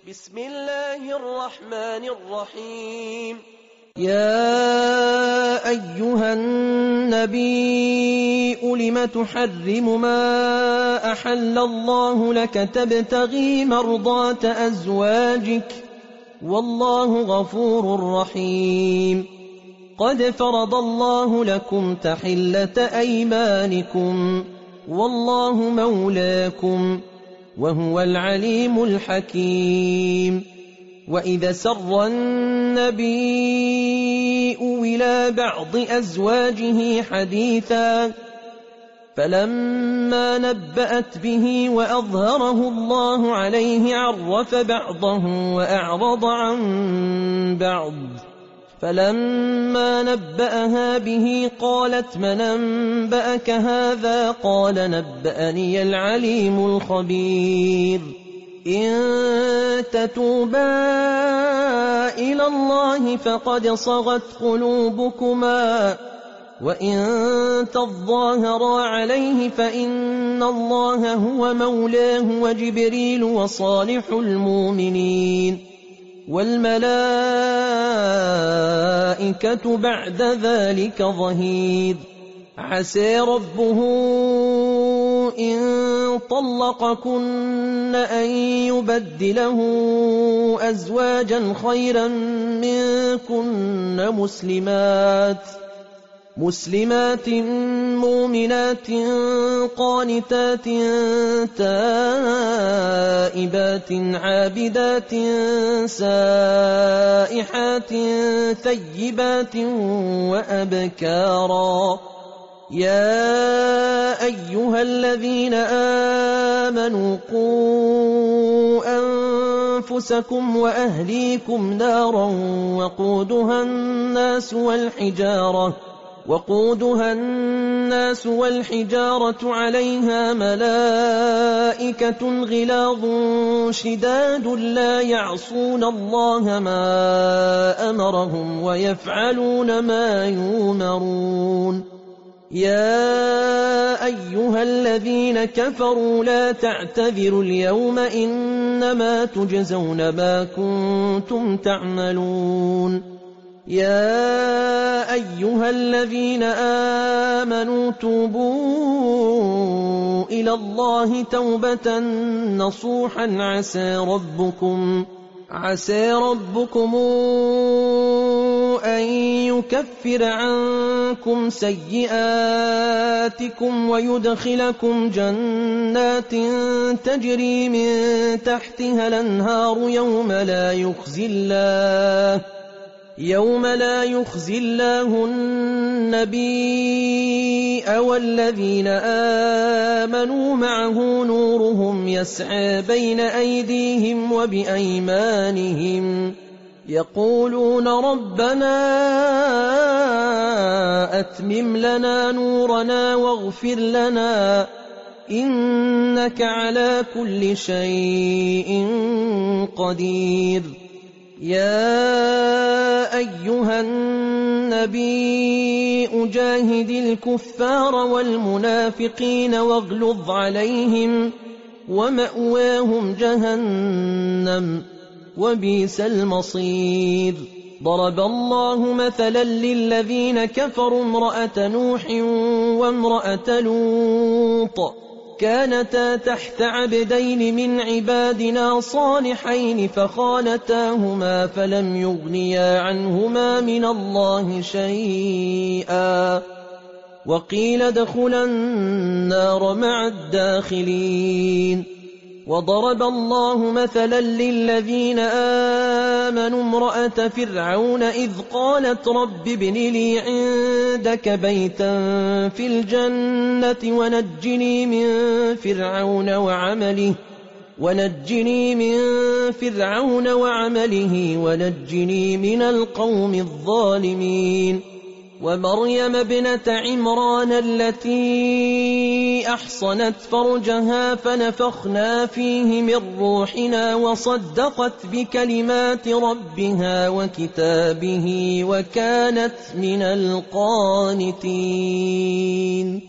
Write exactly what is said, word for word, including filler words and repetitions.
بسم الله الرحمن الرحيم. يا أيها النبي لم تحرم ما أحل الله لك تبتغي مرضات أزواجك والله غفور رحيم. قد فرض الله لكم تحلة أيمانكم والله مولاكم وهو العليم الحكيم. وإذا سر النبي إلى بعض أزواجه حديثا فلما نبأت به وأظهره الله عليه عرف بعضه وأعرض عن بعض. فلما نبأها به قالت من أنبأك هذا؟ قال نبأني العليم الخبير. إن تتوبا إلى الله فقد صغت قلوبكما وإن تظاهرا عليه فإن الله هو مولاه وجبريل وصالح المؤمنين والملائكة بعد ذلك ظهير. عسى ربه إن طلقكن أن يبدله أزواجا خيرا منكن مسلمات مسلمات مؤمنات قانتات تائبات عابدات سائحات ثيبات وأبكارا. يا أيها الذين آمنوا قوا أنفسكم وأهليكم نارا وقودها الناس والحجارة وقودها الناس والحجارة عليها ملائكة غلاظ شداد لا يعصون الله ما أمرهم ويفعلون ما يؤمرون. يا أيها الذين كفروا لا تعتذروا اليوم إنما تجزون ما كنتم تعملون. يا أيها الذين آمنوا توبوا إلى الله توبة نصوحا عسى ربكم عسى ربكم أن يكفر عنكم سيئاتكم ويدخلكم جنات تجري من تحتها الأنهار يوم لا يخزي الله يوم لا يخزي الله النبي والذين آمنوا معه نورهم يسعى بين أيديهم وبأيمانهم يقولون ربنا أتمم لنا نورنا واغفر لنا إنك على كل شيء قدير. يا أيها النبي أجاهد الكفار والمنافقين واغلظ عليهم ومأواهم جهنم وبئس المصير. ضرب الله مثلا للذين كفروا امرأة نوح وامرأة لوط كانتا تحت عبدين من عبادنا صالحين فخانتاهما فلم يغنيا عنهما من الله شيئا وقيل ادخلا النار مع الداخلين. وضرب الله مثلا للذين آمنوا امرأة فرعون إذ قالت رب ابن لي عندك بيتا في الجنة ونجني من فرعون وعمله ونجني من فرعون وعمله ونجني من القوم الظالمين. ومريم ابنة عمران التي أحصنت فرجها فنفخنا فيه من روحنا وصدقت بكلمات ربها وكتابه وكانت من القانتين.